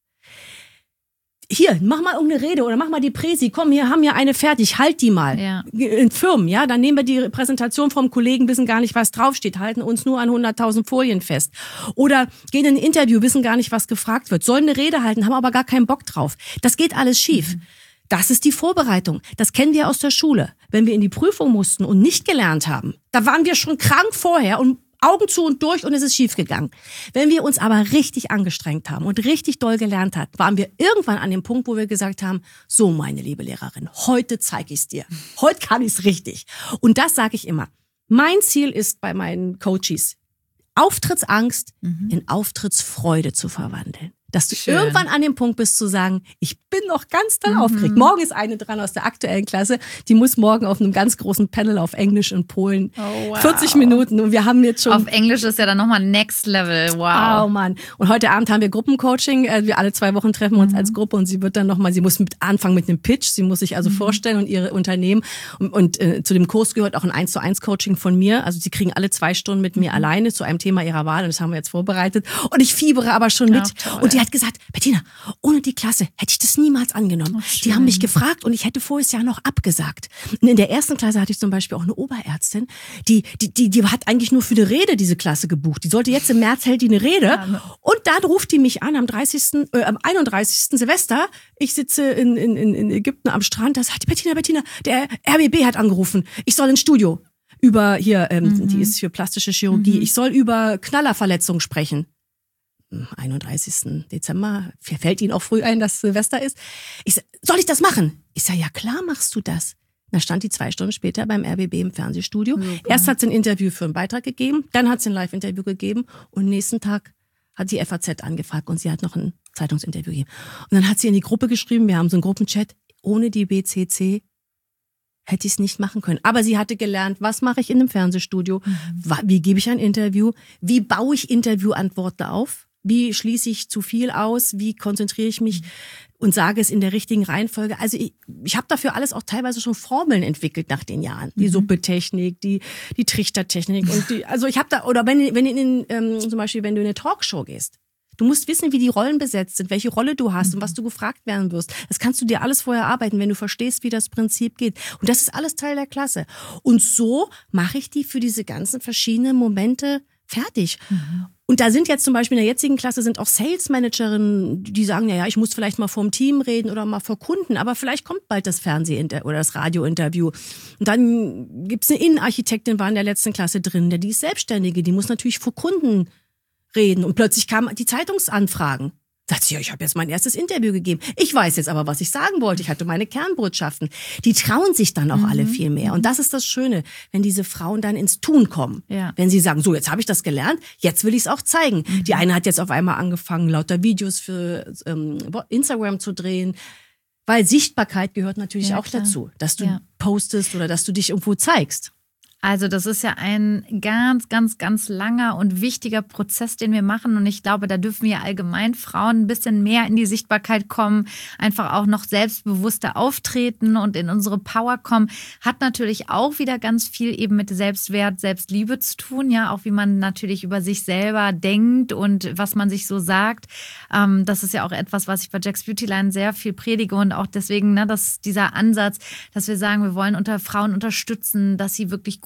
Hier, mach mal irgendeine Rede oder mach mal die Präsi. Komm, wir haben ja eine fertig, halt die mal. Ja. In Firmen, ja, dann nehmen wir die Präsentation vom Kollegen, wissen gar nicht, was draufsteht, halten uns nur an hunderttausend Folien fest. Oder gehen in ein Interview, wissen gar nicht, was gefragt wird. Sollen eine Rede halten, haben aber gar keinen Bock drauf. Das geht alles schief. Mhm. Das ist die Vorbereitung. Das kennen wir aus der Schule. Wenn wir in die Prüfung mussten und nicht gelernt haben, da waren wir schon krank vorher und Augen zu und durch und es ist schief gegangen. Wenn wir uns aber richtig angestrengt haben und richtig doll gelernt haben, waren wir irgendwann an dem Punkt, wo wir gesagt haben, so meine liebe Lehrerin, heute zeige ich es dir. Heute kann ich es richtig. Und das sage ich immer. Mein Ziel ist bei meinen Coaches, Auftrittsangst mhm. in Auftrittsfreude zu verwandeln. Dass du Schön. irgendwann an dem Punkt bist zu sagen, ich bin noch ganz doll mhm. aufgeregt. Morgen ist eine dran aus der aktuellen Klasse, die muss morgen auf einem ganz großen Panel auf Englisch in Polen. Oh, wow. vierzig Minuten und wir haben jetzt schon... Auf Englisch ist ja dann nochmal Next Level, wow. Oh Mann. Und heute Abend haben wir Gruppencoaching, wir alle zwei Wochen treffen wir uns mhm. als Gruppe und sie wird dann nochmal, sie muss mit anfangen mit einem Pitch, sie muss sich also mhm. vorstellen und ihre Unternehmen und, und äh, zu dem Kurs gehört auch ein eins zu eins Coaching von mir, also sie kriegen alle zwei Stunden mit mir mhm. alleine zu einem Thema ihrer Wahl und das haben wir jetzt vorbereitet und ich fiebere aber schon mit Ach, und die hat gesagt, Bettina, ohne die Klasse hätte ich das niemals angenommen. Oh, die haben mich gefragt und ich hätte voriges Jahr noch abgesagt. Und in der ersten Klasse hatte ich zum Beispiel auch eine Oberärztin, die, die, die, die hat eigentlich nur für die Rede diese Klasse gebucht. Die sollte jetzt im März hält die eine Rede. Ja. Und dann ruft die mich an am dreißigsten Äh, am einunddreißigsten Silvester. Ich sitze in, in, in Ägypten am Strand. Da sagt die Bettina, Bettina, der R B B hat angerufen. Ich soll ins Studio. Über hier, ähm, mhm. die ist für plastische Chirurgie. Mhm. Ich soll über Knallerverletzungen sprechen. einunddreißigsten Dezember, fällt Ihnen auch früh ein, dass Silvester ist. Ich sag, soll ich das machen? Ich sage, ja klar machst du das. Da stand die zwei Stunden später beim R B B im Fernsehstudio. Okay. Erst hat sie ein Interview für einen Beitrag gegeben, dann hat sie ein Live-Interview gegeben und nächsten Tag hat die F A Z angefragt und sie hat noch ein Zeitungsinterview gegeben. Und dann hat sie in die Gruppe geschrieben, wir haben so einen Gruppenchat, ohne die B C C hätte ich es nicht machen können. Aber sie hatte gelernt, was mache ich in einem Fernsehstudio, mhm. wie gebe ich ein Interview, wie baue ich Interviewantworten auf, wie schließe ich zu viel aus, wie konzentriere ich mich und sage es in der richtigen Reihenfolge. Also ich, ich habe dafür alles auch teilweise schon Formeln entwickelt nach den Jahren. Die mhm. Suppetechnik, die die Trichtertechnik und die, also ich habe da, oder wenn, wenn in, ähm, zum Beispiel, wenn du in eine Talkshow gehst, du musst wissen, wie die Rollen besetzt sind, welche Rolle du hast mhm. und was du gefragt werden wirst. Das kannst du dir alles vorher arbeiten, wenn du verstehst, wie das Prinzip geht. Und das ist alles Teil der Klasse. Und so mache ich die für diese ganzen verschiedenen Momente fertig. Mhm. Und da sind jetzt zum Beispiel in der jetzigen Klasse sind auch Sales Managerinnen, die sagen, ja, ja, ich muss vielleicht mal vor dem Team reden oder mal vor Kunden, aber vielleicht kommt bald das Fernsehinterview oder das Radiointerview. Und dann gibt's eine Innenarchitektin, war in der letzten Klasse drin, die ist Selbstständige, die muss natürlich vor Kunden reden. Und plötzlich kamen die Zeitungsanfragen. Sagt sie, ja, ich habe jetzt mein erstes Interview gegeben. Ich weiß jetzt aber, was ich sagen wollte. Ich hatte meine Kernbotschaften. Die trauen sich dann auch mhm. alle viel mehr. Und das ist das Schöne, wenn diese Frauen dann ins Tun kommen. Ja. Wenn sie sagen, so, jetzt habe ich das gelernt, jetzt will ich es auch zeigen. Mhm. Die eine hat jetzt auf einmal angefangen, lauter Videos für ähm, Instagram zu drehen. Weil Sichtbarkeit gehört natürlich ja, auch klar. dazu. Dass du ja. postest oder dass du dich irgendwo zeigst. Also das ist ja ein ganz, ganz, ganz langer und wichtiger Prozess, den wir machen. Und ich glaube, da dürfen wir allgemein Frauen ein bisschen mehr in die Sichtbarkeit kommen, einfach auch noch selbstbewusster auftreten und in unsere Power kommen. Hat natürlich auch wieder ganz viel eben mit Selbstwert, Selbstliebe zu tun. Ja, auch wie man natürlich über sich selber denkt und was man sich so sagt. Ähm, das ist ja auch etwas, was ich bei Jax Beautyline sehr viel predige und auch deswegen, ne, dass dieser Ansatz, dass wir sagen, wir wollen unter Frauen unterstützen, dass sie wirklich gut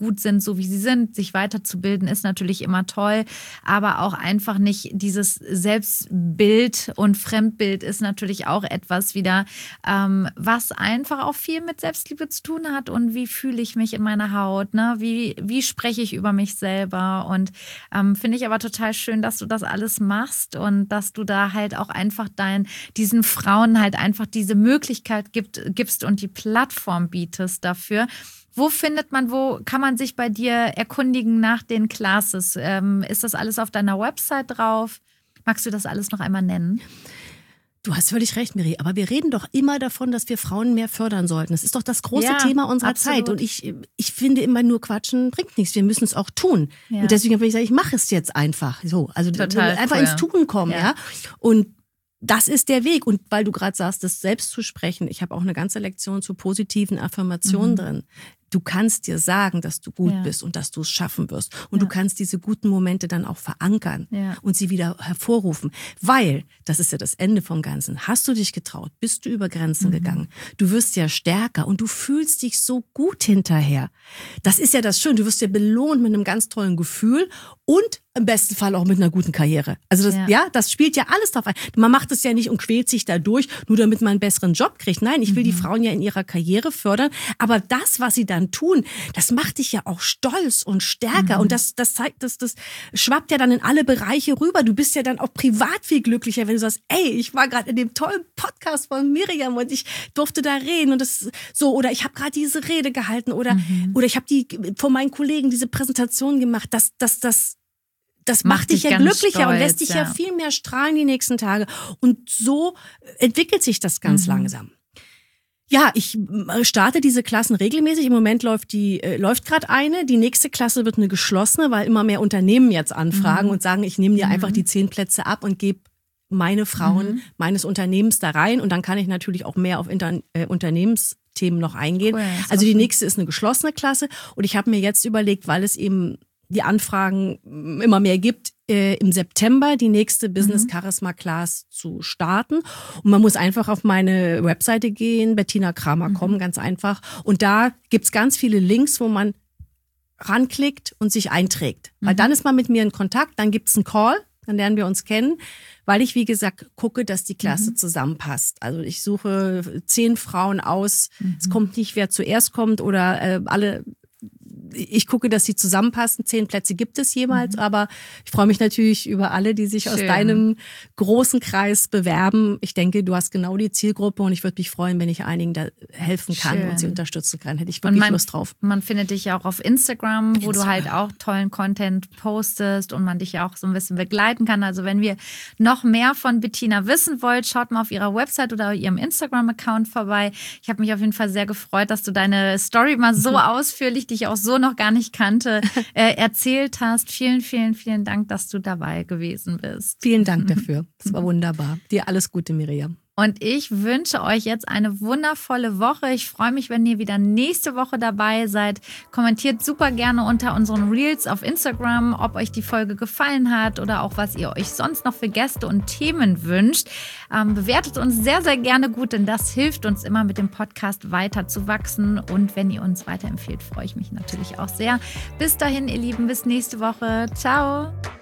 gut sind, so wie sie sind. Sich weiterzubilden ist natürlich immer toll, aber auch einfach nicht dieses Selbstbild und Fremdbild ist natürlich auch etwas wieder, ähm, was einfach auch viel mit Selbstliebe zu tun hat und wie fühle ich mich in meiner Haut, ne? Wie, wie spreche ich über mich selber und ähm, finde ich aber total schön, dass du das alles machst und dass du da halt auch einfach dein, diesen Frauen halt einfach diese Möglichkeit gibt, gibst und die Plattform bietest dafür. Wo findet man, wo kann man sich bei dir erkundigen nach den Classes? Ähm, ist das alles auf deiner Website drauf? Magst du das alles noch einmal nennen? Du hast völlig recht, Miri, aber wir reden doch immer davon, dass wir Frauen mehr fördern sollten. Das ist doch das große ja, Thema unserer absolut. Zeit. Und ich, ich finde immer nur quatschen bringt nichts. Wir müssen es auch tun. Ja. Und deswegen habe ich gesagt, ich mache es jetzt einfach. So, also Total einfach cool. ins Tun kommen, ja. Ja. Und das ist der Weg. Und weil du gerade sagst, das selbst zu sprechen, ich habe auch eine ganze Lektion zu positiven Affirmationen Mhm. drin. Du kannst dir sagen, dass du gut Ja. bist und dass du es schaffen wirst. Und Ja. du kannst diese guten Momente dann auch verankern Ja. und sie wieder hervorrufen. Weil, das ist ja das Ende vom Ganzen, hast du dich getraut, bist du über Grenzen Mhm. gegangen, du wirst ja stärker und du fühlst dich so gut hinterher. Das ist ja das Schöne, du wirst ja belohnt mit einem ganz tollen Gefühl und im besten Fall auch mit einer guten Karriere. Also das, Ja. ja, das spielt ja alles drauf ein. Man macht es ja nicht und quält sich dadurch, nur damit man einen besseren Job kriegt. Nein, ich will die Frauen ja in ihrer Karriere fördern. Aber das, was sie dann tun, das macht dich ja auch stolz und stärker. Mhm. Und das, das zeigt, das, das schwappt ja dann in alle Bereiche rüber. Du bist ja dann auch privat viel glücklicher, wenn du sagst, ey, ich war gerade in dem tollen Podcast von Miriam und ich durfte da reden und das so, oder ich habe gerade diese Rede gehalten oder, Mhm. oder ich habe die vor meinen Kollegen diese Präsentation gemacht. Das, das, das, Das macht, Macht dich dich ja ganz glücklicher stolz, und lässt dich ja. ja. viel mehr strahlen die nächsten Tage. Und so entwickelt sich das ganz Mhm. langsam. Ja, ich äh, starte diese Klassen regelmäßig. Im Moment läuft die äh, läuft gerade eine. Die nächste Klasse wird eine geschlossene, weil immer mehr Unternehmen jetzt anfragen Mhm. und sagen, ich nehme dir Mhm. einfach die zehn Plätze ab und gebe meine Frauen Mhm. meines Unternehmens da rein. Und dann kann ich natürlich auch mehr auf Inter äh, Unternehmensthemen noch eingehen. Cool, das ist also auch die schön. nächste ist eine geschlossene Klasse. Und ich habe mir jetzt überlegt, weil es eben die Anfragen immer mehr gibt, äh, im September die nächste Business Mhm. Charisma Class zu starten. Und man muss einfach auf meine Webseite gehen, Bettina Kramer Punkt com, Mhm. ganz einfach. Und da gibt's ganz viele Links, wo man ranklickt und sich einträgt. Weil Mhm. dann ist man mit mir in Kontakt, dann gibt's einen Call, dann lernen wir uns kennen, weil ich, wie gesagt, gucke, dass die Klasse Mhm. zusammenpasst. Also ich suche zehn Frauen aus. Mhm. Es kommt nicht, wer zuerst kommt oder äh, alle. Ich gucke, dass sie zusammenpassen. Zehn Plätze gibt es jemals, Mhm. aber ich freue mich natürlich über alle, die sich aus Schön. deinem großen Kreis bewerben. Ich denke, du hast genau die Zielgruppe und ich würde mich freuen, wenn ich einigen da helfen kann Schön. und sie unterstützen kann. Hätte ich Und wirklich man, Lust drauf. man findet dich ja auch auf Instagram, wo du Instagram. halt auch tollen Content postest und man dich ja auch so ein bisschen begleiten kann. Also wenn wir noch mehr von Bettina wissen wollt, schaut mal auf ihrer Website oder ihrem Instagram-Account vorbei. Ich habe mich auf jeden Fall sehr gefreut, dass du deine Story mal so ausführlich, die ich auch so noch gar nicht kannte, äh, erzählt hast. Vielen, vielen, vielen Dank, dass du dabei gewesen bist. Vielen Dank dafür. Das war wunderbar. Dir alles Gute, Miriam. Und ich wünsche euch jetzt eine wundervolle Woche. Ich freue mich, wenn ihr wieder nächste Woche dabei seid. Kommentiert super gerne unter unseren Reels auf Instagram, ob euch die Folge gefallen hat oder auch, was ihr euch sonst noch für Gäste und Themen wünscht. Ähm, bewertet uns sehr, sehr gerne gut, denn das hilft uns immer, mit dem Podcast weiter zu wachsen. Und wenn ihr uns weiterempfehlt, freue ich mich natürlich auch sehr. Bis dahin, ihr Lieben, bis nächste Woche. Ciao.